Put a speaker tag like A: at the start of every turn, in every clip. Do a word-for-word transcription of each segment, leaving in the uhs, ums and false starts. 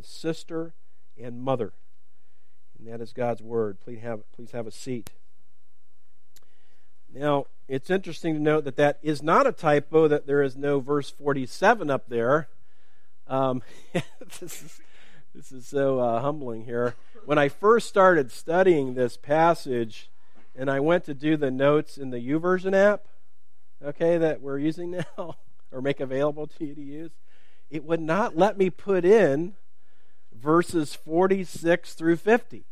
A: and sister and mother. And that is God's word. Please have, please have a seat. Now, it's interesting to note that that is not a typo, that there is no verse forty-seven up there. Um, this is, this is so uh, humbling here. When I first started studying this passage, and I went to do the notes in the YouVersion app, okay, that we're using now, or make available to you to use, it would not let me put in verses forty-six through fifty.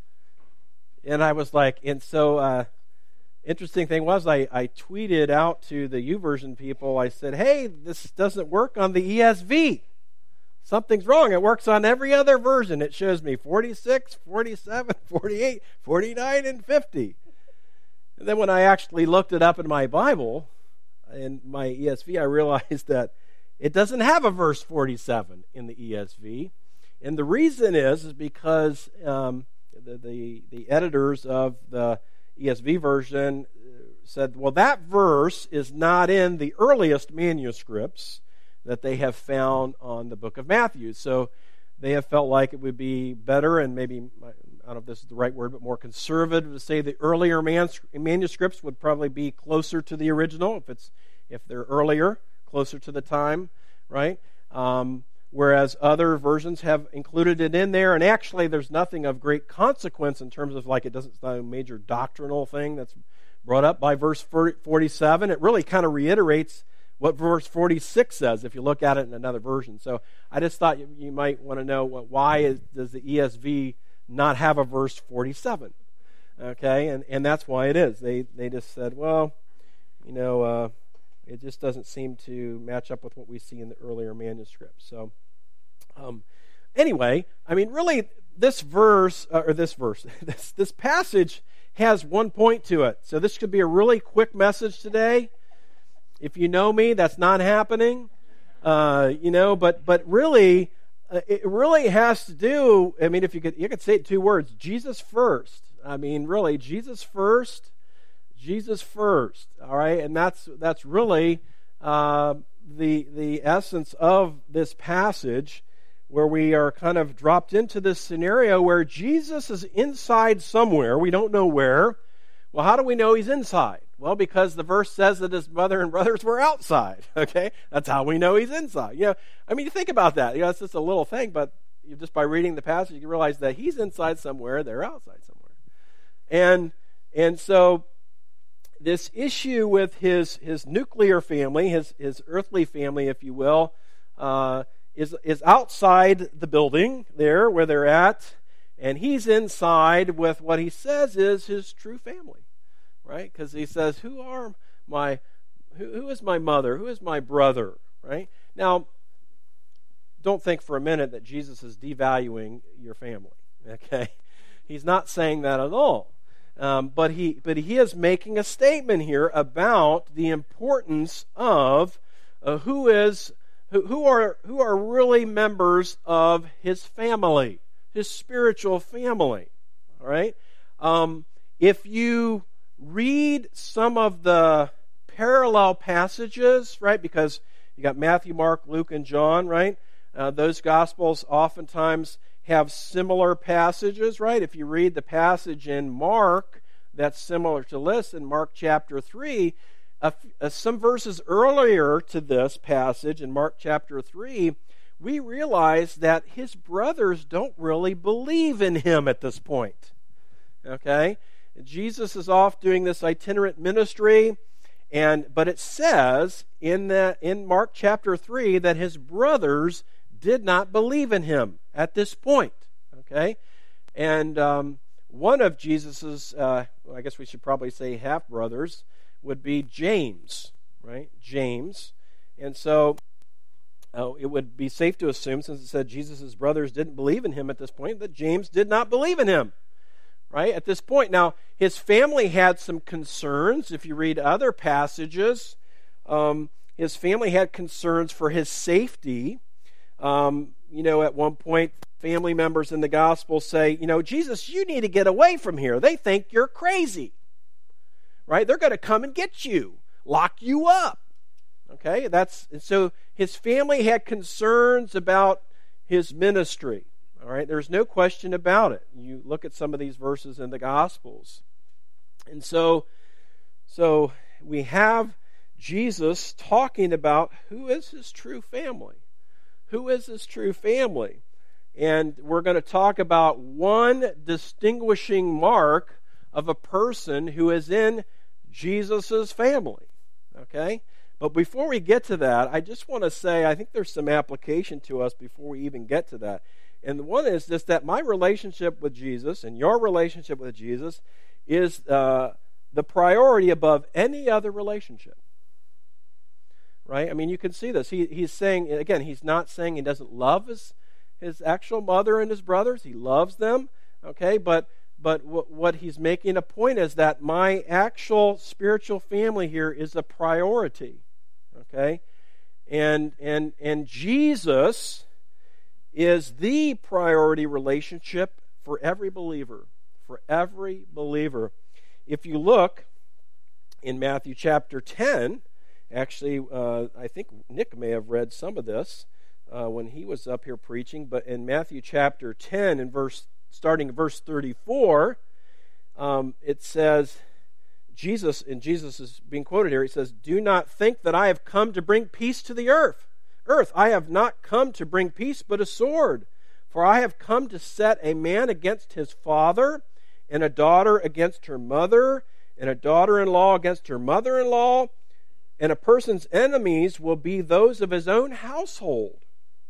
A: And I was like, and so, uh, interesting thing was, I, I tweeted out to the YouVersion people, I said, hey, this doesn't work on the E S V. Something's wrong. It works on every other version. It shows me forty-six, forty-seven, forty-eight, forty-nine, and fifty. And then when I actually looked it up in my Bible, in my E S V, I realized that it doesn't have a verse forty-seven in the E S V. And the reason is, is because um, the, the, the editors of the E S V version said, well, that verse is not in the earliest manuscripts that they have found on the book of Matthew. So they have felt like it would be better, and maybe, I don't know if this is the right word, but more conservative to say the earlier mans- manuscripts would probably be closer to the original, if it's if they're earlier, closer to the time, right? Um, whereas other versions have included it in there, and actually there's nothing of great consequence in terms of, like, it doesn't, it's not a major doctrinal thing that's brought up by verse forty-seven. It really kind of reiterates what verse forty-six says if you look at it in another version. So I just thought you, you might want to know, what, why is, does the E S V not have a verse forty-seven? Okay, and, and that's why it is. They they just said, well, you know, uh, it just doesn't seem to match up with what we see in the earlier manuscripts. So um, anyway, I mean, really, this verse, uh, or this verse, this, this passage has one point to it. So this could be a really quick message today. If you know me, that's not happening, uh, you know. But but really, uh, it really has to do. I mean, if you could, you could say it in two words: Jesus first. I mean, really, Jesus first, Jesus first. All right, and that's that's really uh, the the essence of this passage, where we are kind of dropped into this scenario where Jesus is inside somewhere. We don't know where. Well, how do we know he's inside? Well, because the verse says that his mother and brothers were outside, okay? That's how we know he's inside. You know, I mean, you think about that. You know, it's just a little thing, but you, just by reading the passage, you can realize that he's inside somewhere, they're outside somewhere. And and so this issue with his his nuclear family, his, his earthly family, if you will, uh, is, is outside the building there where they're at, and he's inside with what he says is his true family. Right? Because he says, who are my, who, who is my mother? Who is my brother? Right? Now, don't think for a minute that Jesus is devaluing your family. Okay? He's not saying that at all. Um, but he, but he is making a statement here about the importance of uh, who is, who, who are, who are really members of his family, his spiritual family. All right? Um, if you read some of the parallel passages, right? Because you got Matthew, Mark, Luke, and John, right? Uh, those Gospels oftentimes have similar passages, right? If you read the passage in Mark that's similar to this, in Mark chapter three, uh, uh, some verses earlier to this passage in Mark chapter three, we realize that his brothers don't really believe in him at this point, okay? Jesus is off doing this itinerant ministry, and but it says in the in Mark chapter three that his brothers did not believe in him at this point. Okay, and um, one of Jesus's, uh, I guess we should probably say half brothers, would be James, right? James, and so uh, it would be safe to assume, since it said Jesus' brothers didn't believe in him at this point, that James did not believe in him. Right, at this point. Now, his family had some concerns. If you read other passages, um, his family had concerns for his safety. Um, you know, at one point, family members in the gospel say, you know, Jesus, you need to get away from here. They think you're crazy. Right? They're going to come and get you, lock you up. Okay, that's and so his family had concerns about his ministry. All right, there's no question about it. You look at some of these verses in the Gospels. And so, so we have Jesus talking about who is his true family. Who is his true family? And we're going to talk about one distinguishing mark of a person who is in Jesus' family. Okay? But before we get to that, I just want to say I think there's some application to us before we even get to that. And the one is just that my relationship with Jesus and your relationship with Jesus is uh, the priority above any other relationship. Right? I mean, you can see this. He, he's saying, again, he's not saying he doesn't love his, his actual mother and his brothers. He loves them. Okay? But but w- what he's making a point is that my actual spiritual family here is a priority. Okay? And and and Jesus is the priority relationship for every believer. For every believer. If you look in Matthew chapter ten, actually, uh, I think Nick may have read some of this uh, when he was up here preaching, but in Matthew chapter ten, in verse starting verse thirty-four, um, it says, Jesus, and Jesus is being quoted here, he says, "Do not think that I have come to bring peace to the earth. Earth, I have not come to bring peace, but a sword. For I have come to set a man against his father, and a daughter against her mother, and a daughter-in-law against her mother-in-law, and a person's enemies will be those of his own household.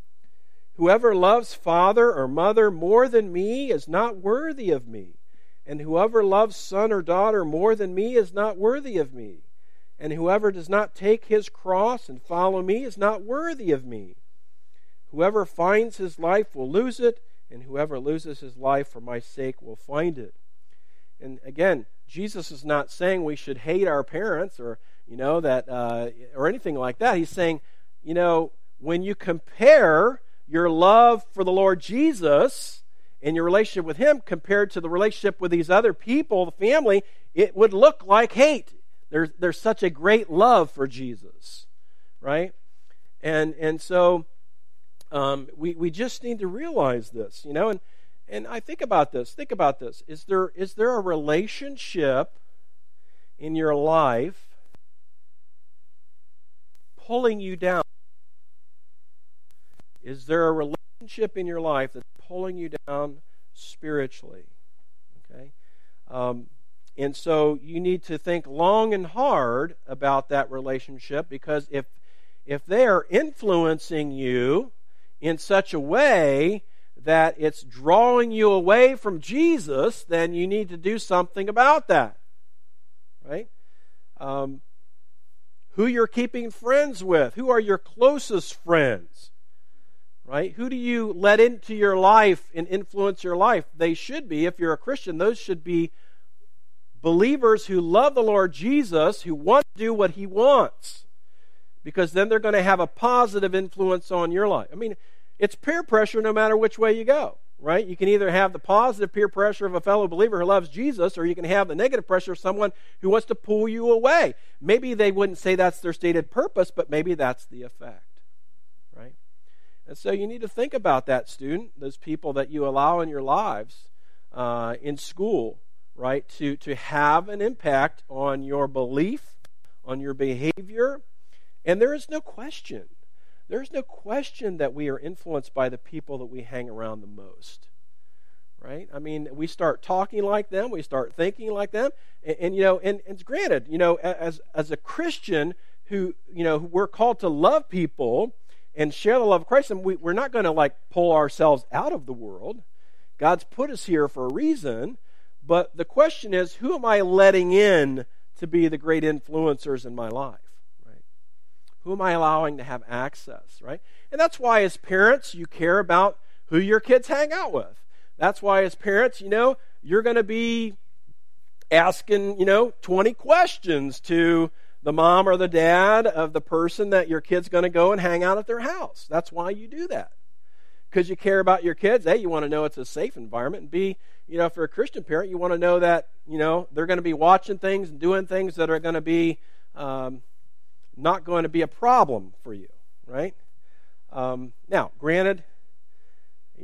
A: Whoever loves father or mother more than me is not worthy of me, and whoever loves son or daughter more than me is not worthy of me. And whoever does not take his cross and follow me is not worthy of me. Whoever finds his life will lose it, and whoever loses his life for my sake will find it." And again, Jesus is not saying we should hate our parents or, you know, that uh, or anything like that. He's saying, you know, when you compare your love for the Lord Jesus and your relationship with him compared to the relationship with these other people, the family, it would look like hate. There's there's such a great love for Jesus, right? And and so um, we we just need to realize this, you know. And and I think about this. Think about this. Is there is there a relationship in your life pulling you down? Is there a relationship in your life that's pulling you down spiritually? Okay. Um, And so you need to think long and hard about that relationship, because if if they are influencing you in such a way that it's drawing you away from Jesus, then you need to do something about that. Right? Um, who you're keeping friends with. Who are your closest friends? Right? Who do you let into your life and influence your life? They should be, if you're a Christian, those should be believers who love the Lord Jesus, who want to do what he wants, because then they're going to have a positive influence on your life. I mean, it's peer pressure no matter which way you go, right? You can either have the positive peer pressure of a fellow believer who loves Jesus, or you can have the negative pressure of someone who wants to pull you away. Maybe they wouldn't say that's their stated purpose, but maybe that's the effect, right? And so you need to think about that, student, those people that you allow in your lives, uh, in school, right, to, to have an impact on your belief, on your behavior. And there is no question, there's no question that we are influenced by the people that we hang around the most, right? I mean, we start talking like them, we start thinking like them, and, and you know, and, and it's granted, you know, as as a Christian who, you know, we're called to love people and share the love of Christ, and we, we're not going to like pull ourselves out of the world. God's put us here for a reason. But the question is, who am I letting in to be the great influencers in my life, right? Who am I allowing to have access, right? And that's why as parents, you care about who your kids hang out with. That's why as parents, you know, you're going to be asking, you know, twenty questions to the mom or the dad of the person that your kid's going to go and hang out at their house. That's why you do that. Because you care about your kids. A, you want to know it's a safe environment. And B, you know, if you're a Christian parent, you want to know that, you know, they're going to be watching things and doing things that are going to be um, not going to be a problem for you, right? Um, now, granted,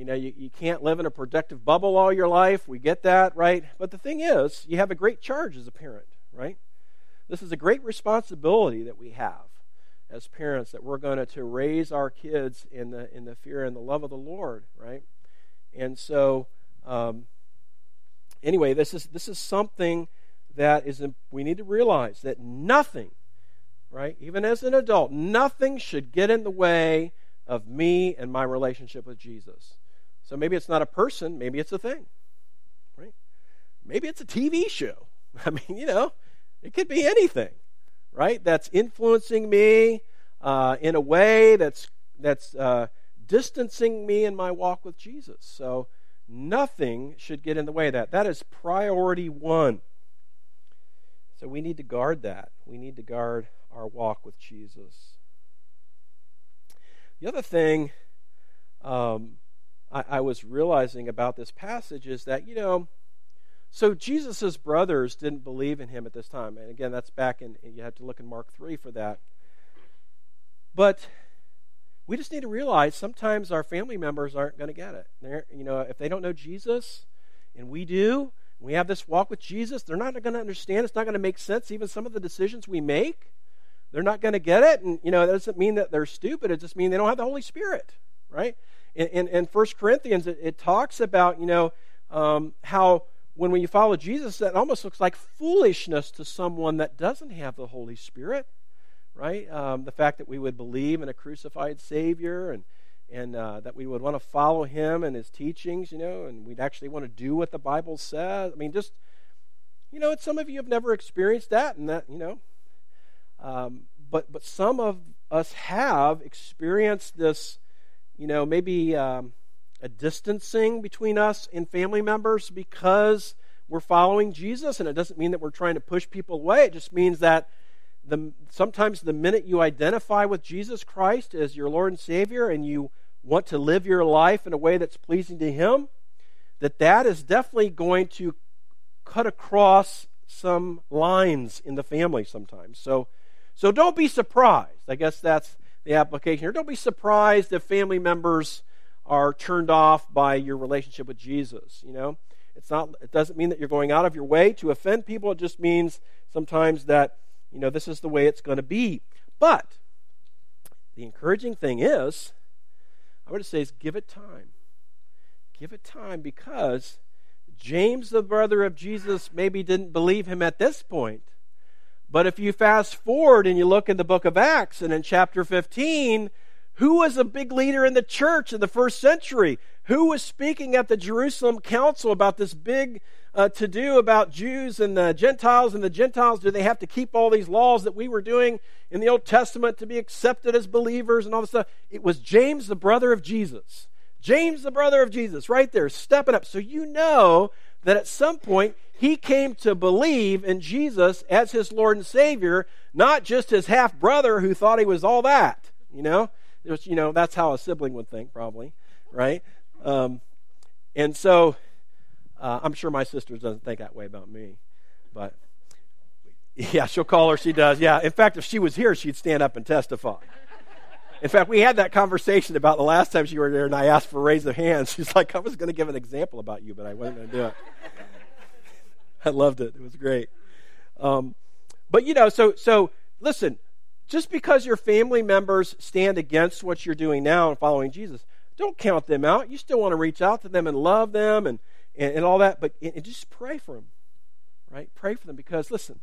A: You know, you, you can't live in a protective bubble all your life. We get that, right? But the thing is, you have a great charge as a parent, right? This is a great responsibility that we have as parents, that we're going to, to raise our kids in the in the fear and the love of the Lord, right? And so, um, anyway, this is this is something that is we need to realize that nothing, right, even as an adult, nothing should get in the way of me and my relationship with Jesus. So maybe it's not a person, maybe it's a thing, right? Maybe it's a T V show. I mean, you know, it could be anything, right? That's influencing me uh, in a way that's that's uh, distancing me in my walk with Jesus. So nothing should get in the way of that. That is priority one. So we need to guard that. We need to guard our walk with Jesus. The other thing um, I, I was realizing about this passage is that, you know, so Jesus' brothers didn't believe in him at this time. And again, that's back in, you have to look in Mark three for that. But we just need to realize sometimes our family members aren't going to get it. They're, you know, if they don't know Jesus, and we do, we have this walk with Jesus, they're not going to understand. It's not going to make sense. Even some of the decisions we make, they're not going to get it. And, you know, that doesn't mean that they're stupid. It just means they don't have the Holy Spirit, right? In, in, in First Corinthians, it, it talks about, you know, um, how when, when you follow Jesus, that almost looks like foolishness to someone that doesn't have the Holy Spirit, right? Um, the fact that we would believe in a crucified Savior and and uh, that we would want to follow him and his teachings, you know, and we'd actually want to do what the Bible says. I mean, just, you know, some of you have never experienced that, and that, you know, um, but but some of us have experienced this, you know, maybe um, a distancing between us and family members because we're following Jesus, and it doesn't mean that we're trying to push people away. It just means that the sometimes the minute you identify with Jesus Christ as your Lord and Savior and you want to live your life in a way that's pleasing to him, that that is definitely going to cut across some lines in the family sometimes. So, so don't be surprised. I guess that's the application here. Don't be surprised if family members are turned off by your relationship with Jesus. You know, it's not. It doesn't mean that you're going out of your way to offend people. It just means sometimes that, you know, this is the way it's going to be. But the encouraging thing is, I would say, is give it time. Give it time, because James, the brother of Jesus, maybe didn't believe him at this point. But if you fast forward and you look in the book of Acts, and in chapter fifteen, who was a big leader in the church in the first century? Who was speaking at the Jerusalem council about this big uh, to-do about Jews and the Gentiles? And the Gentiles, do they have to keep all these laws that we were doing in the Old Testament to be accepted as believers and all this stuff? It was James, the brother of Jesus. James, the brother of Jesus, right there, stepping up. So you know that at some point he came to believe in Jesus as his Lord and Savior, not just his half-brother who thought he was all that, you know? It was, you know, that's how a sibling would think, probably, right? Um, and so uh, I'm sure my sister doesn't think that way about me, but yeah, she'll call her. She does. Yeah. In fact, if she was here, she'd stand up and testify. In fact, we had that conversation about the last time she was there, and I asked for a raise of hands. She's like, I was going to give an example about you, but I wasn't going to do it. I loved it. It was great. Um, but, you know, so so listen, just because your family members stand against what you're doing now and following Jesus, don't count them out. You still want to reach out to them and love them and, and, and all that, but and, and just pray for them, right? Pray for them, because, listen,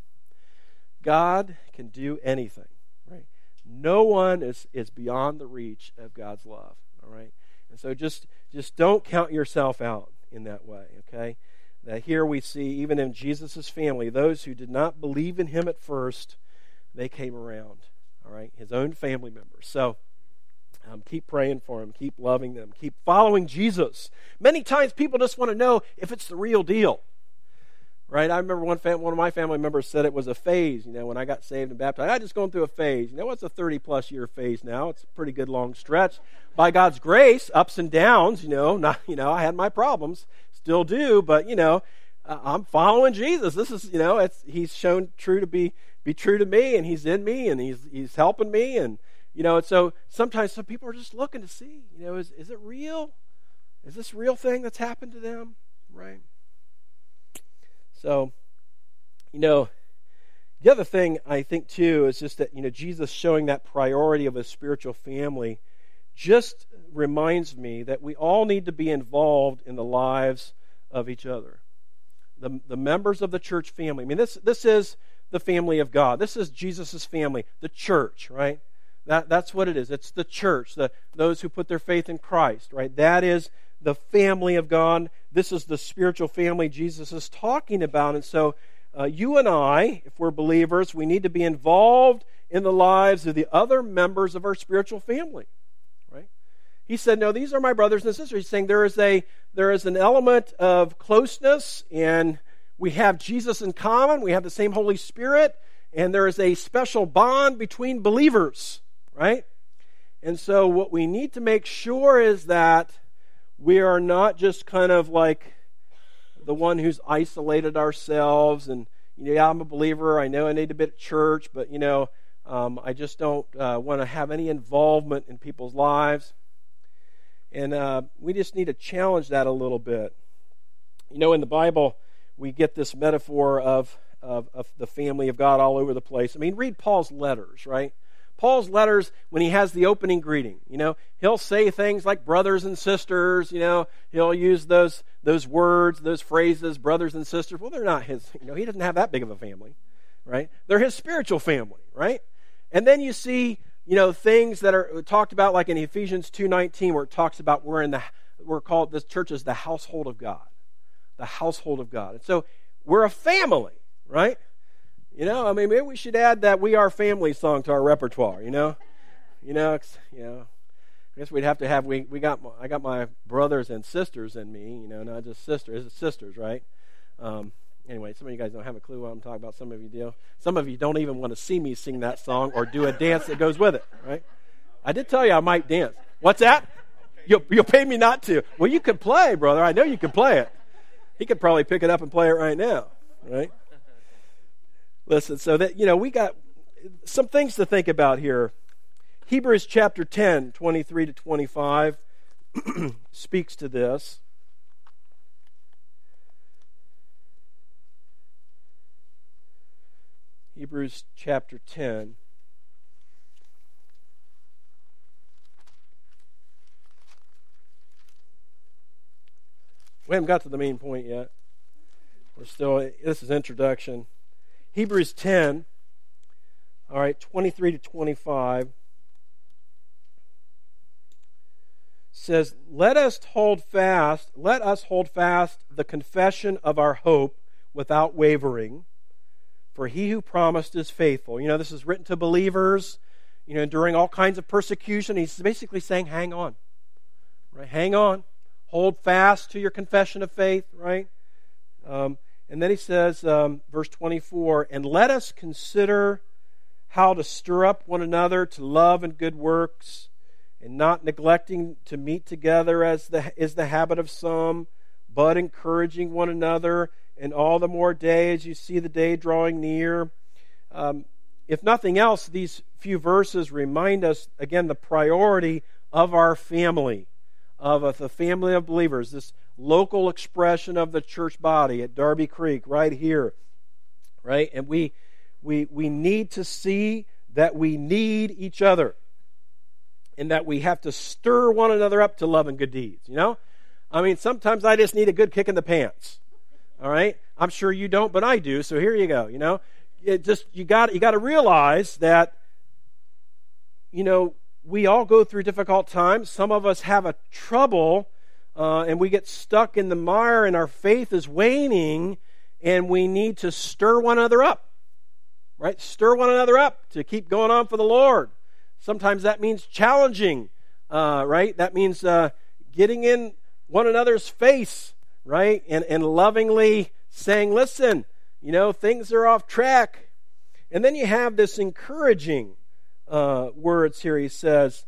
A: God can do anything, right? No one is, is beyond the reach of God's love, all right? And so just, just don't count yourself out in that way, okay? That here we see, even in Jesus' family, those who did not believe in him at first, they came around, all right? His own family members. So um, keep praying for them, keep loving them, keep following Jesus. Many times people just want to know if it's the real deal, right? I remember one fam- one of my family members said it was a phase. You know, when I got saved and baptized, I just going through a phase. You know, it's a thirty-plus year phase now. It's a pretty good long stretch. By God's grace, ups and downs. You know, not you know, I had my problems, still do, but you know, uh, I'm following Jesus. This is, you know, it's He's shown true to be be true to me, and He's in me, and He's He's helping me, and you know, and so sometimes some people are just looking to see, you know, is is it real? Is this a real thing that's happened to them? Right? So, you know, the other thing I think too is just that, you know, Jesus showing that priority of a spiritual family just reminds me that we all need to be involved in the lives of each other. The, the members of the church family. I mean, this this is the family of God. This is Jesus' family, the church, right? That that's what it is. It's the church, the those who put their faith in Christ, right? That is the family of God. This is the spiritual family Jesus is talking about. And so uh, you and I, if we're believers, we need to be involved in the lives of the other members of our spiritual family, right? He said, no, these are my brothers and sisters. He's saying there is a there is an element of closeness, and we have Jesus in common. We have the same Holy Spirit, and there is a special bond between believers, right? And so what we need to make sure is that we are not just kind of like the one who's isolated ourselves and, you know, yeah, I'm a believer, I know I need to be at church, but, you know, um, I just don't uh, want to have any involvement in people's lives. And uh, we just need to challenge that a little bit. You know, in the Bible, we get this metaphor of, of, of the family of God all over the place. I mean, read Paul's letters, right? Paul's letters, when he has the opening greeting, you know, he'll say things like brothers and sisters, you know, he'll use those those words, those phrases, brothers and sisters. Well, they're not his, you know, he doesn't have that big of a family, right? They're his spiritual family, right? And then you see, you know, things that are talked about like in Ephesians two nineteen, where it talks about we're in the, we're called, this church is the household of God, the household of God. And so we're a family, right? You know, I mean, maybe we should add that "We Are Family" song to our repertoire. You know, you know, you know. I guess we'd have to have we we got I got my brothers and sisters in me. You know, not just sisters. It's sisters, right? Um, anyway, some of you guys don't have a clue what I'm talking about. Some of you do. Some of you don't even want to see me sing that song or do a dance that goes with it, right? I did tell you I might dance. What's that? You'll you'll pay me not to. Well, you could play, brother. I know you could play it. He could probably pick it up and play it right now, right? Listen, so that, you know, we got some things to think about here. Hebrews chapter ten, twenty-three to twenty-five speaks to this. Hebrews chapter ten. We haven't got to the main point yet. We're still, this is introduction. Hebrews ten, all right, twenty-three to twenty-five, says, Let us hold fast, let us hold fast the confession of our hope without wavering, for he who promised is faithful. You know, this is written to believers, you know, during all kinds of persecution. He's basically saying, hang on, right? Hang on. Hold fast to your confession of faith, right? Um, And then he says, um, verse twenty-four, and let us consider how to stir up one another to love and good works, and not neglecting to meet together as the, is the habit of some, but encouraging one another, and all the more day as you see the day drawing near. Um, if nothing else, these few verses remind us, again, the priority of our family, of uh, the family of believers, this local expression of the church body at Darby Creek, right here, right? And we we we need to see that we need each other, and that we have to stir one another up to love and good deeds. You know, I mean, sometimes I just need a good kick in the pants. All right, I'm sure you don't, but I do. So here you go. You know, it just you got you got to realize that, you know, we all go through difficult times. Some of us have a trouble. Uh, and we get stuck in the mire and our faith is waning, and we need to stir one another up, right? Stir one another up to keep going on for the Lord. Sometimes that means challenging, uh, right? That means uh, getting in one another's face, right? And, and lovingly saying, listen, you know, things are off track. And then you have this encouraging uh, words here. He says,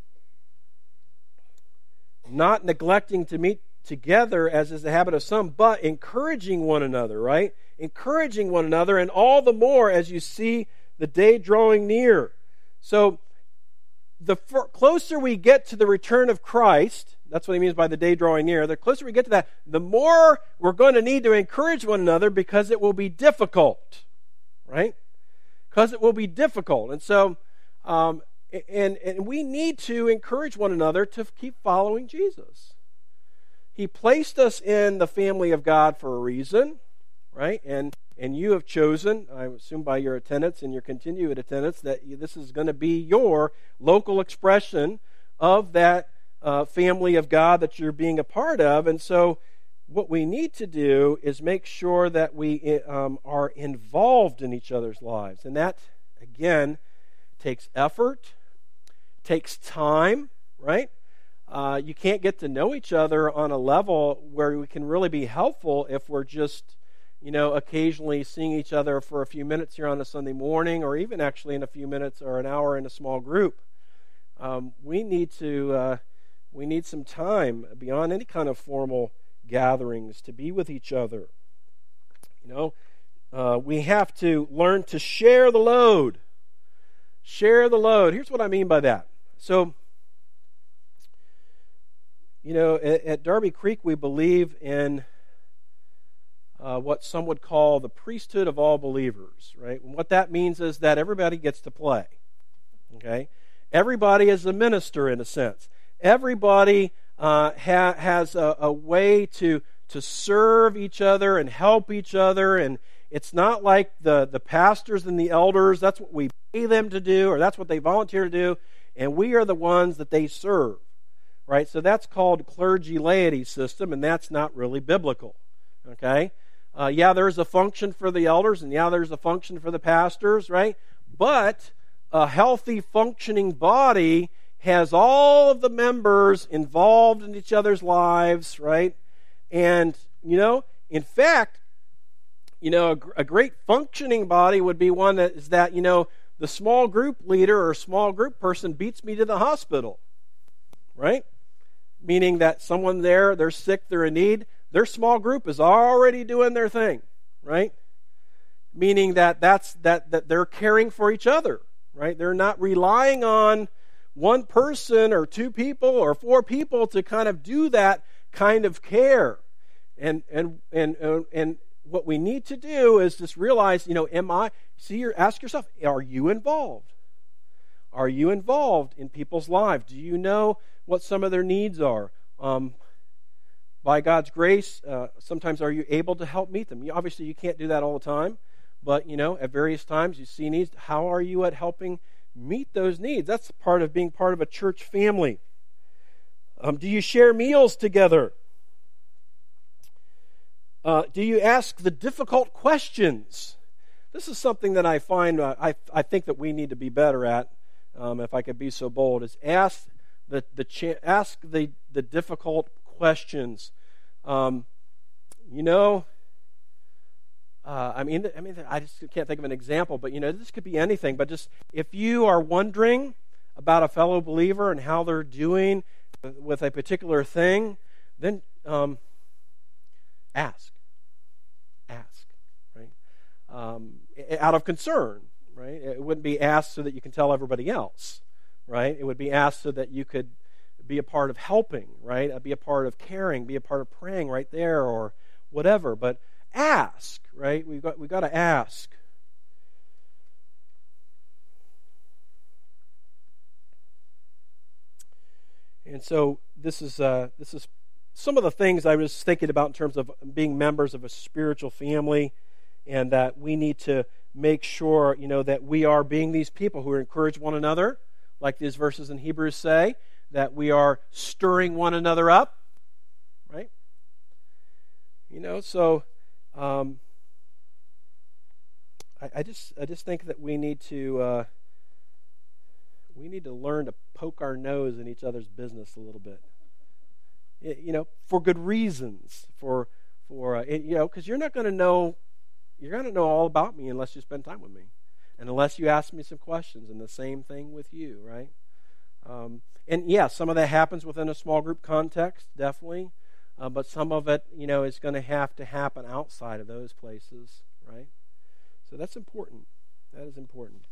A: not neglecting to meet together as is the habit of some, but encouraging one another, right? Encouraging one another, and all the more as you see the day drawing near. So the f- closer we get to the return of Christ, That's what he means by the day drawing near. The closer we get to that, the more we're going to need to encourage one another because it will be difficult, right? Because it will be difficult. And so, um, and, and we need to encourage one another to keep following Jesus. He placed us in the family of God for a reason, right? And and you have chosen, I assume by your attendance and your continued attendance, that this is going to be your local expression of that uh, family of God that you're being a part of. And so what we need to do is make sure that we um, are involved in each other's lives. And that, again, takes effort, takes time, right? Uh, you can't get to know each other on a level where we can really be helpful if we're just, you know, occasionally seeing each other for a few minutes here on a Sunday morning, or even actually in a few minutes or an hour in a small group. Um, we need to, uh, we need some time beyond any kind of formal gatherings to be with each other. You know, uh, we have to learn to share the load. Share the load. Here's what I mean by that. So, you know, at, at Darby Creek, we believe in uh, what some would call the priesthood of all believers, right? And what that means is that everybody gets to play, okay? Everybody is a minister in a sense. Everybody uh, ha- has a, a way to to serve each other and help each other, and it's not like the, the pastors and the elders, that's what we pay them to do, or that's what they volunteer to do, and we are the ones that they serve. Right, so that's called clergy-laity system, and that's not really biblical. Okay, uh, yeah, there's a function for the elders, and yeah, there's a function for the pastors, right? But a healthy, functioning body has all of the members involved in each other's lives, right? And you know, in fact, you know, a, a great functioning body would be one that is that you know the small group leader or small group person beats me to the hospital, right? Meaning that someone there, they're sick, they're in need, their small group is already doing their thing, right? Meaning that that's that that they're caring for each other, right? They're not relying on one person or two people or four people to kind of do that kind of care. And and and and, and what we need to do is just realize, you know, am I? See, you ask yourself, are you involved? Are you involved in people's lives? Do you know what some of their needs are? Um, by God's grace, uh, sometimes are you able to help meet them? You, obviously, you can't do that all the time, but you know, at various times you see needs. How are you at helping meet those needs? That's part of being part of a church family. Um, do you share meals together? Uh, do you ask the difficult questions? This is something that I find uh, I I think that we need to be better at. Um, if I could be so bold, is ask the the cha- ask the the difficult questions. Um, you know, uh, I mean, I mean, I just can't think of an example, but you know, this could be anything. But just if you are wondering about a fellow believer and how they're doing with a particular thing, then um, ask, ask, right? Um, out of concern. Right? It wouldn't be asked so that you can tell everybody else, right? It would be asked so that you could be a part of helping, right? Be a part of caring, be a part of praying right there or whatever. But ask, right? We've got, we've got to ask. And so this is uh, this is some of the things I was thinking about in terms of being members of a spiritual family, and that we need to make sure, you know, that we are being these people who encourage one another, like these verses in Hebrews say, that we are stirring one another up, right? You know, so um, I, I just I just think that we need to uh, we need to learn to poke our nose in each other's business a little bit, you know, for good reasons, for for uh, you know, because you're not going to know. You're going to know all about me unless you spend time with me. And unless you ask me some questions. And the same thing with you, right? Um, and yeah, some of that happens within a small group context, definitely. Uh, but some of it, you know, is going to have to happen outside of those places, right? So that's important. That is important.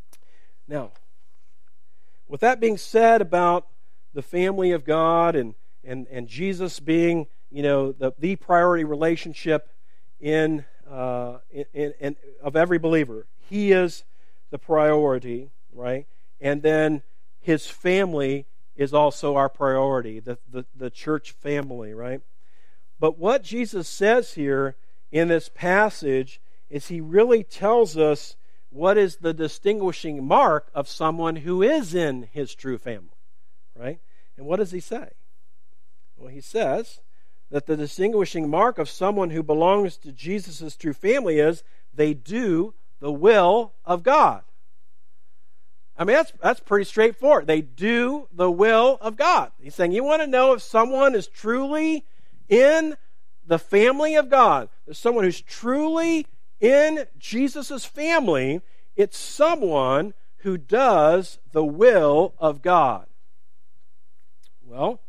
A: Now, with that being said about the family of God and, and, and Jesus being, you know, the, the priority relationship in, uh, in, in, in of every believer. He is the priority, right? And then his family is also our priority, the, the, the church family, right? But what Jesus says here in this passage is he really tells us what is the distinguishing mark of someone who is in his true family, right? And what does he say? Well, he says that the distinguishing mark of someone who belongs to Jesus' true family is they do the will of God. I mean, that's, that's pretty straightforward. They do the will of God. He's saying, you want to know if someone is truly in the family of God, there's someone who's truly in Jesus' family, it's someone who does the will of God. Well,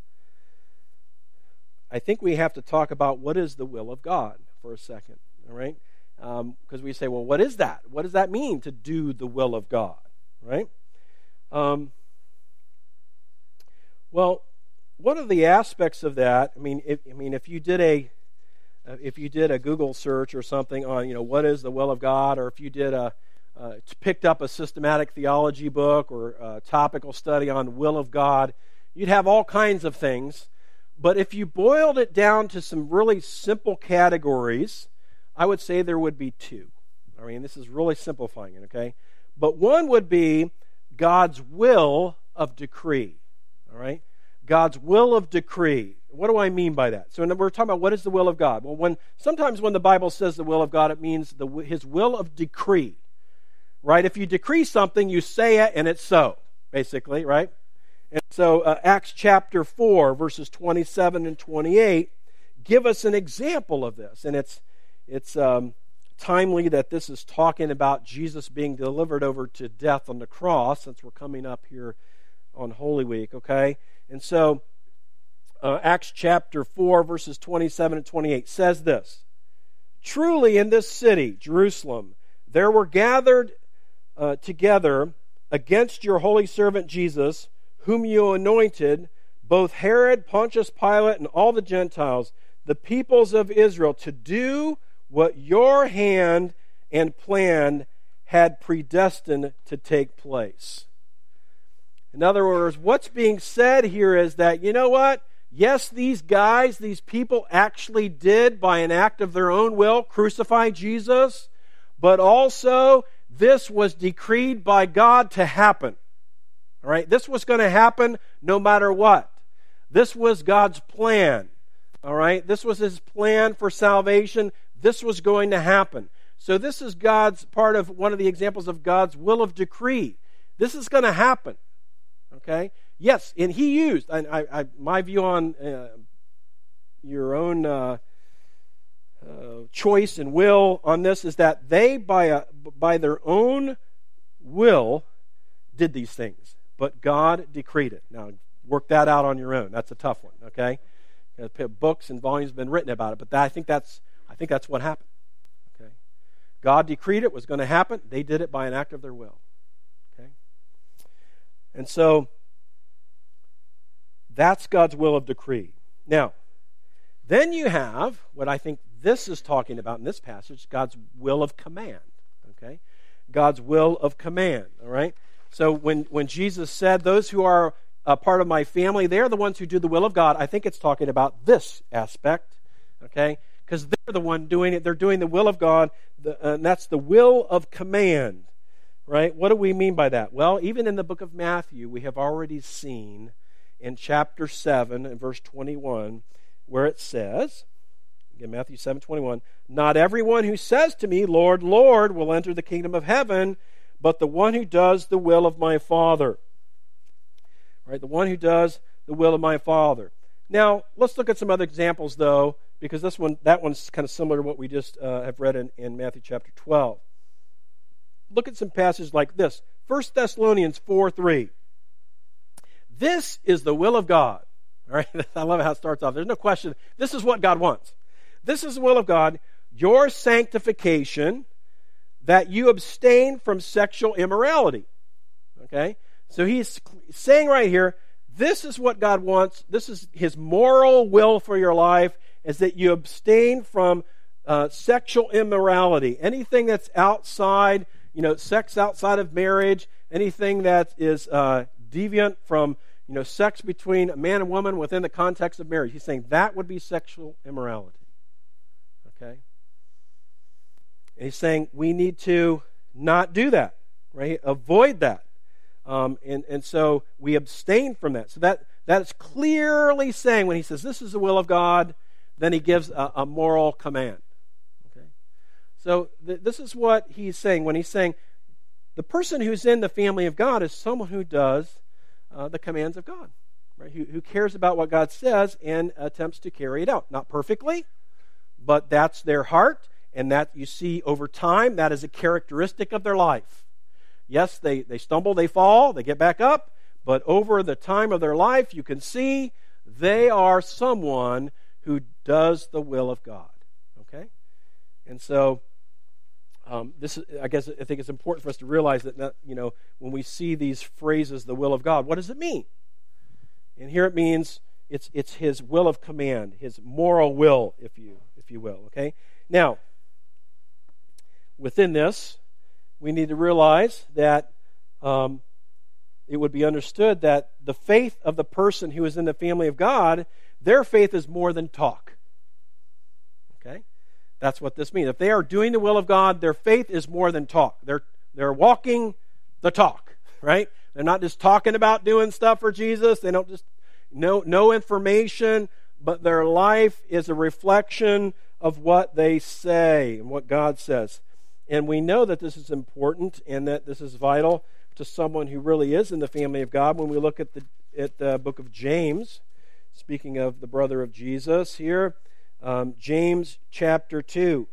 A: I think we have to talk about what is the will of God for a second, all right? Because um, we say, well, what is that? What does that mean to do the will of God, right? Um, well, one of the aspects of that, I mean, if, I mean, if you did a Uh, if you did a Google search or something on, you know, what is the will of God, or if you did a uh, picked up a systematic theology book or a topical study on the will of God, you'd have all kinds of things. But if you boiled it down to some really simple categories, I would say there would be two. I mean, this is really simplifying it, okay? But one would be God's will of decree, all right? God's will of decree. What do I mean by that? So we're talking about what is the will of God. Well, when sometimes when the Bible says the will of God, it means the, his will of decree, right? If you decree something, you say it and it's so, basically, right? And so uh, Acts chapter four, verses twenty-seven and twenty-eight, give us an example of this. And it's, it's um, timely that this is talking about Jesus being delivered over to death on the cross, since we're coming up here on Holy Week, okay? And so uh, Acts chapter four, verses twenty-seven and twenty-eight says this, "Truly in this city, Jerusalem, there were gathered uh, together against your holy servant Jesus, whom you anointed, both Herod, Pontius Pilate, and all the Gentiles, the peoples of Israel, to do what your hand and plan had predestined to take place." In other words, what's being said here is that, you know what? Yes, these guys, these people actually did, by an act of their own will, crucify Jesus, but also this was decreed by God to happen. All right? This was going to happen no matter what. This was God's plan. All right? This was his plan for salvation. This was going to happen. So this is God's part of one of the examples of God's will of decree. This is going to happen. Okay? Yes, and he used, and I, I, my view on uh, your own uh, uh, choice and will on this is that they, by a, by their own will, did these things. But God decreed it. Now, work that out on your own. That's a tough one, okay? Books and volumes have been written about it, but that, I think that's I think that's what happened. Okay? God decreed it was going to happen. They did it by an act of their will. Okay? And so that's God's will of decree. Now, then you have what I think this is talking about in this passage, God's will of command. Okay? God's will of command. All right? So when, when Jesus said, those who are a part of my family, they're the ones who do the will of God, I think it's talking about this aspect. Okay? Because they're the one doing it. They're doing the will of God, the, uh, and that's the will of command. Right? What do we mean by that? Well, even in the book of Matthew, we have already seen in chapter seven and verse twenty-one, where it says, again, Matthew seven twenty-one, not everyone who says to me, Lord, Lord, will enter the kingdom of heaven, but the one who does the will of my Father. Right? The one who does the will of my Father. Now, let's look at some other examples, though, because this one, that one's kind of similar to what we just uh, have read in, in Matthew chapter twelve. Look at some passages like this. First Thessalonians four three. This is the will of God. All right? I love how it starts off. There's no question. This is what God wants. This is the will of God, your sanctification, that you abstain from sexual immorality. Okay? So he's saying right here, this is what God wants. This is his moral will for your life, is that you abstain from uh, sexual immorality. Anything that's outside, you know, sex outside of marriage, anything that is uh, deviant from, you know, sex between a man and woman within the context of marriage. He's saying that would be sexual immorality. Okay? And he's saying we need to not do that, right? Avoid that. Um, and, and so we abstain from that. So that, that is clearly saying when he says this is the will of God, then he gives a, a moral command. Okay? So th- this is what he's saying when he's saying the person who's in the family of God is someone who does uh, the commands of God, right? Who, who cares about what God says and attempts to carry it out. Not perfectly, but that's their heart, and that you see over time, that is a characteristic of their life. Yes, they, they stumble, they fall, they get back up, but over the time of their life, you can see they are someone who does the will of God. Okay? And so, um, this is, I guess I think it's important for us to realize that, that, you know, when we see these phrases, the will of God, what does it mean? And here it means it's it's his will of command, his moral will, if you if you will. Okay? Now, within this, we need to realize that um, it would be understood that the faith of the person who is in the family of God, their faith is more than talk. Okay? That's what this means. If they are doing the will of God, their faith is more than talk. They're they're walking the talk, right? They're not just talking about doing stuff for Jesus. They don't just know no information, but their life is a reflection of what they say and what God says. And we know that this is important and that this is vital to someone who really is in the family of God. When we look at the at the book of James, speaking of the brother of Jesus here, um, James chapter two.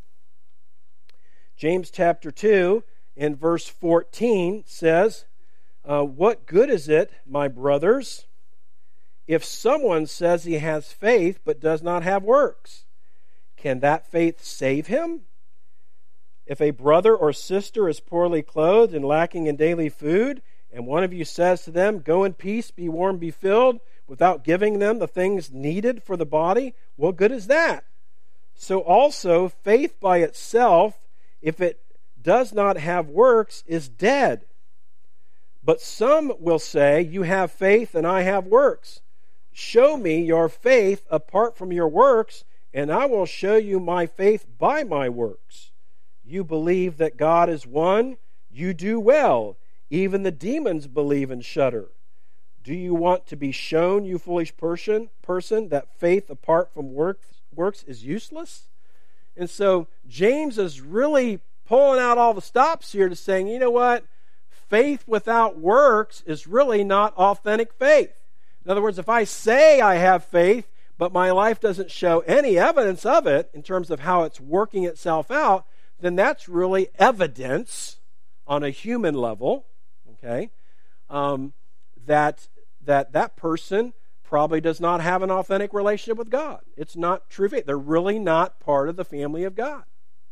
A: James chapter two and verse fourteen says, uh, "What good is it, my brothers, if someone says he has faith but does not have works? Can that faith save him? If a brother or sister is poorly clothed and lacking in daily food, and one of you says to them, 'Go in peace, be warm, be filled,' without giving them the things needed for the body, what good is that? So also, faith by itself, if it does not have works, is dead. But some will say, 'You have faith and I have works. Show me your faith apart from your works, and I will show you my faith by my works. You believe that God is one, you do well. Even the demons believe and shudder. Do you want to be shown, you foolish person, person that faith apart from works, works is useless?'" And so James is really pulling out all the stops here to saying, you know what? Faith without works is really not authentic faith. In other words, if I say I have faith, but my life doesn't show any evidence of it in terms of how it's working itself out, then that's really evidence on a human level, okay, um, that, that that person probably does not have an authentic relationship with God. It's not true faith. They're really not part of the family of God.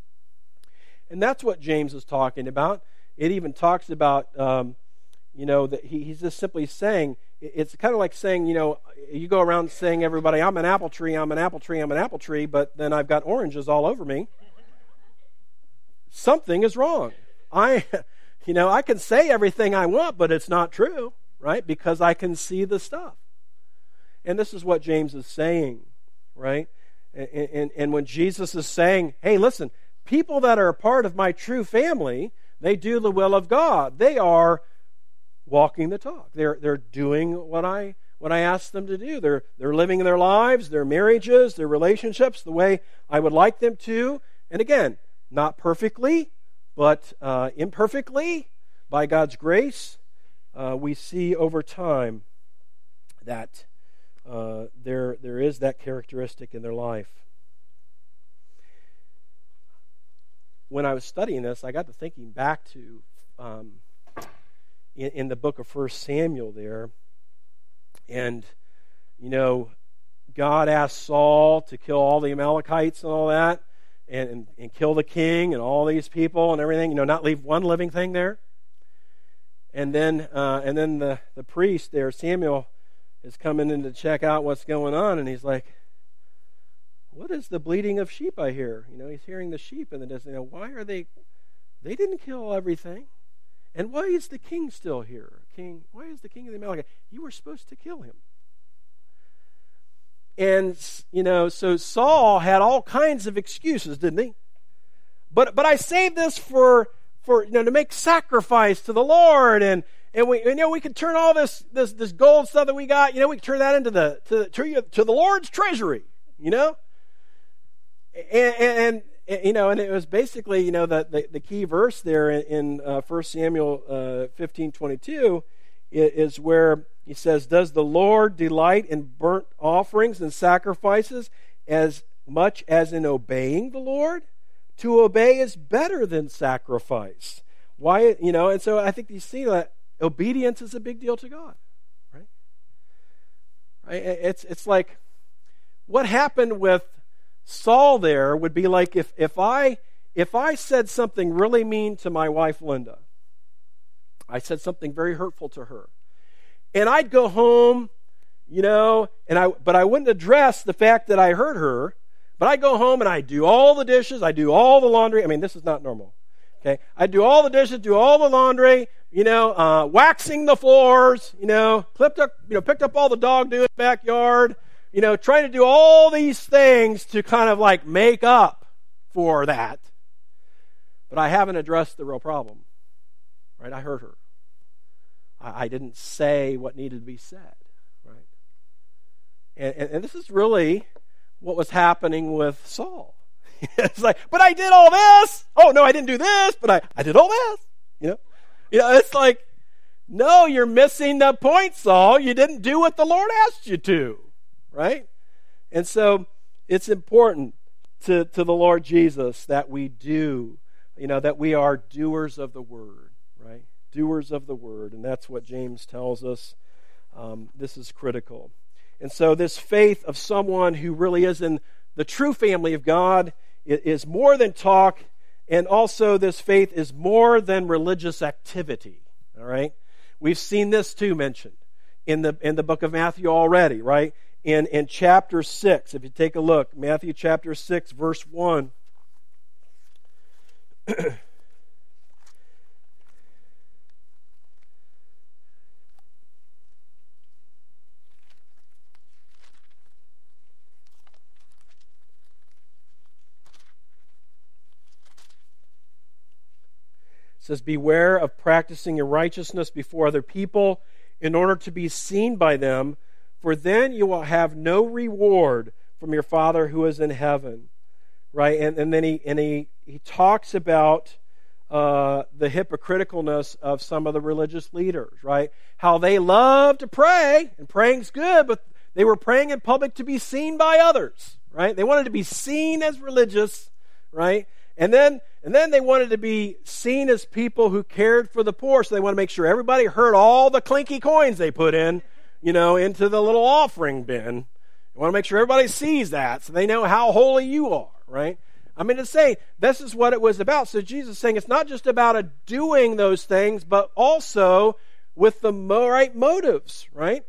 A: And that's what James is talking about. It even talks about, um, you know, that he, he's just simply saying, it's kind of like saying, you know, you go around saying everybody, I'm an apple tree, I'm an apple tree, I'm an apple tree, but then I've got oranges all over me. Something is wrong. I, you know, I can say everything I want, but it's not true, right? Because I can see the stuff. And this is what James is saying, right? And, and, and when Jesus is saying, hey, listen, people that are a part of my true family, they do the will of God. They are walking the talk. They're they're doing what I what I ask them to do. They're they're living their lives, their marriages, their relationships the way I would like them to. And again, not perfectly, but uh, imperfectly, by God's grace, uh, we see over time that uh, there there is that characteristic in their life. When I was studying this, I got to thinking back to um, in, in the book of First Samuel there, and you know, God asked Saul to kill all the Amalekites and all that, and, and, and kill the king and all these people and everything. You know, not leave one living thing there. And then, uh, and then the the priest there, Samuel, is coming in to check out what's going on, and he's like, what is the bleating of sheep I hear? You know, he's hearing the sheep in the distance. You know, why are they, they didn't kill everything. And why is the king still here? King, why is the king of the Amalekites? You were supposed to kill him. And, you know, so Saul had all kinds of excuses, didn't he? But but I saved this for, for you know, to make sacrifice to the Lord, and and we you know we could turn all this this this gold stuff that we got, you know, we could turn that into the to to, to the Lord's treasury, you know. And, and, and you know, and it was basically, you know, the the, the key verse there in, in uh, First Samuel uh, fifteen twenty-two is, is where he says, "Does the Lord delight in burnt offerings and sacrifices as much as in obeying the Lord? To obey is better than sacrifice." Why, you know, and so I think you see that obedience is a big deal to God, right? Right? It's it's like what happened with Saul there would be like if if I if I said something really mean to my wife Linda. I said something very hurtful to her. And I'd go home, you know, and I but I wouldn't address the fact that I hurt her. But I go home and I do all the dishes, I do all the laundry. I mean, this is not normal. Okay, I do all the dishes, do all the laundry, you know, uh, waxing the floors, you know, clipped up, you know, picked up all the dog doo in the backyard, you know, trying to do all these things to kind of like make up for that. But I haven't addressed the real problem, right? I hurt her. I, I didn't say what needed to be said, right? And, and, and this is really what was happening with Saul. It's like, but I did all this. Oh, no, I didn't do this, but I, I did all this. You know? You know, it's like, no, you're missing the point, Saul. You didn't do what the Lord asked you to, right? And so it's important to, to the Lord Jesus that we do, you know, that we are doers of the word, right? Doers of the word. And that's what James tells us. Um, this is critical. And so this faith of someone who really is in the true family of God is more than talk, and also this faith is more than religious activity. All right? We've seen this too mentioned in the in the book of Matthew already, right? In in chapter six, if you take a look, Matthew chapter six, verse one. It says, "Beware of practicing your righteousness before other people in order to be seen by them, for then you will have no reward from your Father who is in heaven." Right? And, and then he and he, he talks about uh, the hypocriticalness of some of the religious leaders, right? How they love to pray, and praying's good, but they were praying in public to be seen by others, right? They wanted to be seen as religious, right? And then and then they wanted to be seen as people who cared for the poor, so they want to make sure everybody heard all the clinky coins they put in, you know, into the little offering bin. They want to make sure everybody sees that so they know how holy you are, right? I mean, to say this is what it was about. So Jesus is saying it's not just about a doing those things, but also with the right motives, right?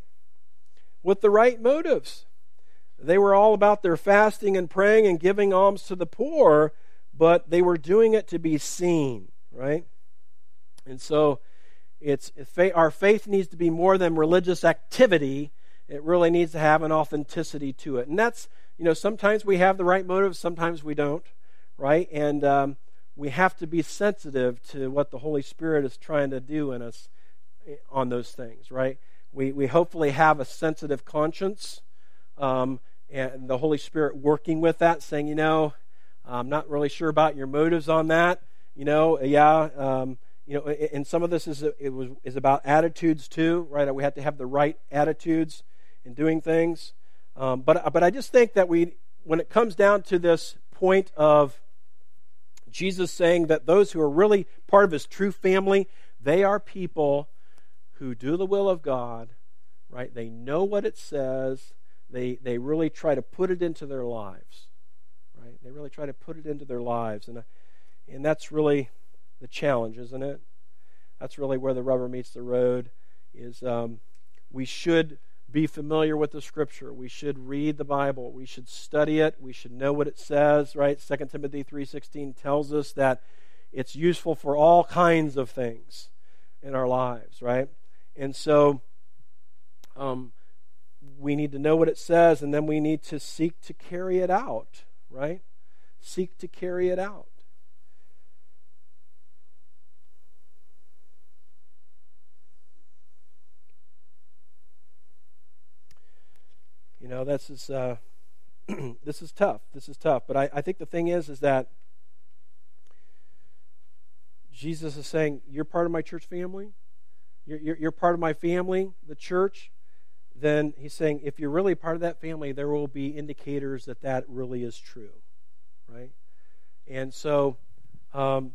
A: With the right motives. They were all about their fasting and praying and giving alms to the poor, but they were doing it to be seen, right? And so it's our faith needs to be more than religious activity. It really needs to have an authenticity to it. And that's, you know, sometimes we have the right motives, sometimes we don't, right? And um, we have to be sensitive to what the Holy Spirit is trying to do in us on those things, right? We, we hopefully have a sensitive conscience, um, and the Holy Spirit working with that, saying, you know, I'm not really sure about your motives on that. You know, yeah, um, you know, and some of this is it was is about attitudes too, right? We have to have the right attitudes in doing things. Um, but but I just think that we, when it comes down to this point of Jesus saying that those who are really part of His true family, they are people who do the will of God, right? They know what it says. They they really try to put it into their lives. Right? They really try to put it into their lives. And, and that's really the challenge, isn't it? That's really where the rubber meets the road, is um, we should be familiar with the Scripture. We should read the Bible. We should study it. We should know what it says, right? Second Timothy three sixteen tells us that it's useful for all kinds of things in our lives, right? And so um, we need to know what it says, and then we need to seek to carry it out, right? Seek to carry it out. You know, this is uh, this is tough. This is tough. But I, I think the thing is, is that Jesus is saying, you're part of my church family. You're, you're, you're part of my family, the church. Then he's saying, if you're really part of that family, there will be indicators that that really is true, right? And so, um,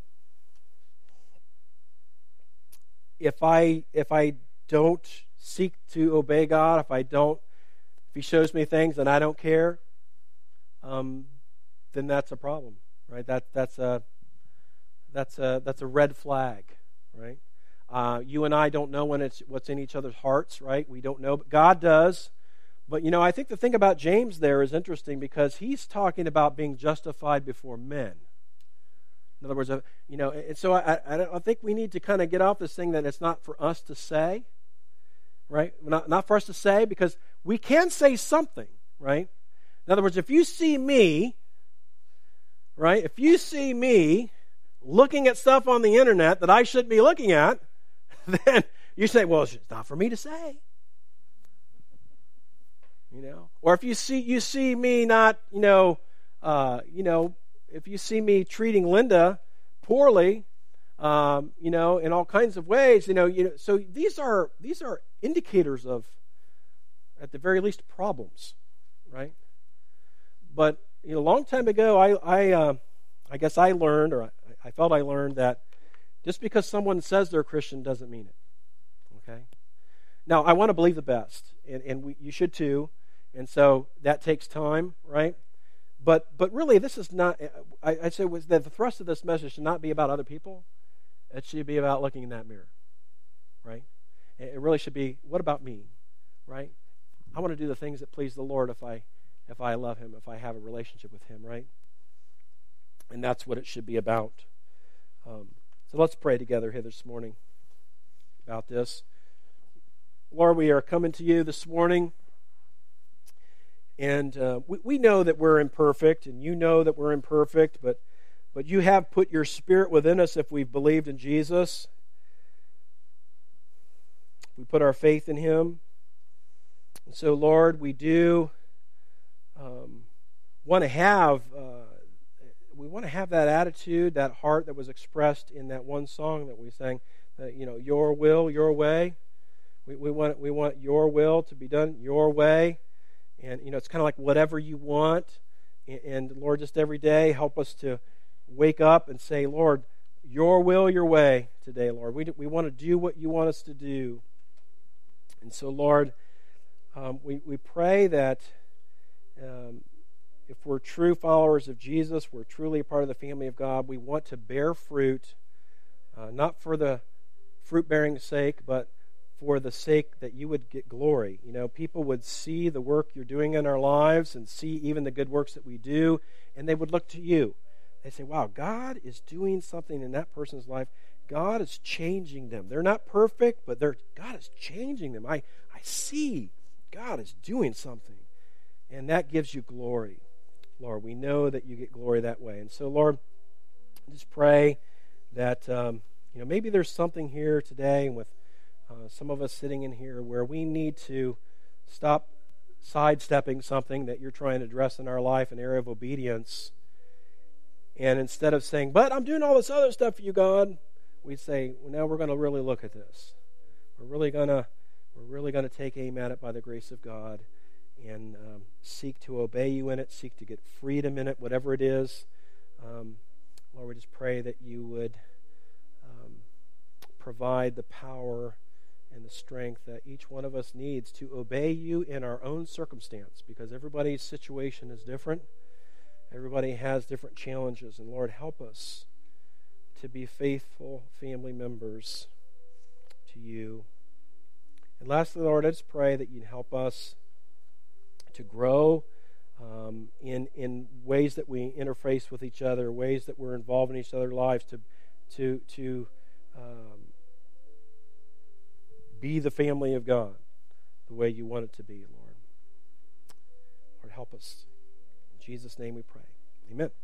A: if I if I don't seek to obey God, if I don't, if He shows me things and I don't care, um, then that's a problem, right? That that's a that's a that's a red flag, right? Uh, you and I don't know when it's what's in each other's hearts, right? We don't know, but God does. But you know, I think the thing about James there is interesting because he's talking about being justified before men. In other words, uh, you know, and so I, I, I think we need to kind of get off this thing that it's not for us to say, right? Not, not for us to say, because we can say something, right? In other words, if you see me, right, if you see me looking at stuff on the internet that I shouldn't be looking at, then you say, well, it's not for me to say. You know, or if you see you see me not, you know, uh, you know, if you see me treating Linda poorly, um, you know, in all kinds of ways, you know, you know, so these are these are indicators of, at the very least, problems, right? But you know, a long time ago, I I, uh, I guess I learned, or I, I felt I learned that just because someone says they're Christian doesn't mean it. Okay. Now, I want to believe the best, and and we, you should too. And so that takes time, right? But but really, this is not, I, I say was that the thrust of this message should not be about other people. It should be about looking in that mirror, right? It really should be, what about me, right? I want to do the things that please the Lord if I if I love Him, if I have a relationship with Him, right? And that's what it should be about. Um, so let's pray together here this morning about this. Lord, we are coming to you this morning. And uh, we, we know that we're imperfect, and you know that we're imperfect, but but you have put your Spirit within us if we've believed in Jesus. We put our faith in Him. And so, Lord, we do um, want to have uh, we want to have that attitude, that heart that was expressed in that one song that we sang. That, you know, your will, your way. We we want we want your will to be done your way. And, you know, it's kind of like whatever you want. And, and, Lord, just every day, help us to wake up and say, Lord, your will, your way today, Lord. We, we want to do what you want us to do. And so, Lord, um, we, we pray that um, if we're true followers of Jesus, we're truly a part of the family of God, we want to bear fruit, uh, not for the fruit-bearing sake, but for the sake that you would get glory. You know, people would see the work you're doing in our lives and see even the good works that we do, and they would look to you. They say, wow, God is doing something in that person's life. God is changing them. They're not perfect, but they're God is changing them. I, I see God is doing something. And that gives you glory. Lord, we know that you get glory that way. And so, Lord, just pray that, um, you know, maybe there's something here today with Uh, some of us sitting in here where we need to stop sidestepping something that you're trying to address in our life, an area of obedience, and instead of saying, but I'm doing all this other stuff for you, God, we say, well, now we're going to really look at this. We're really going to we're really going to take aim at it by the grace of God and um, seek to obey you in it, seek to get freedom in it, whatever it is. Um, Lord, we just pray that you would um, provide the power and the strength that each one of us needs to obey you in our own circumstance, because everybody's situation is different. Everybody has different challenges, and Lord, help us to be faithful family members to you. And lastly, Lord, I just pray that you'd help us to grow um, in in ways that we interface with each other, ways that we're involved in each other's lives, to to to um, be the family of God the way you want it to be, Lord. Lord, help us. In Jesus' name we pray. Amen.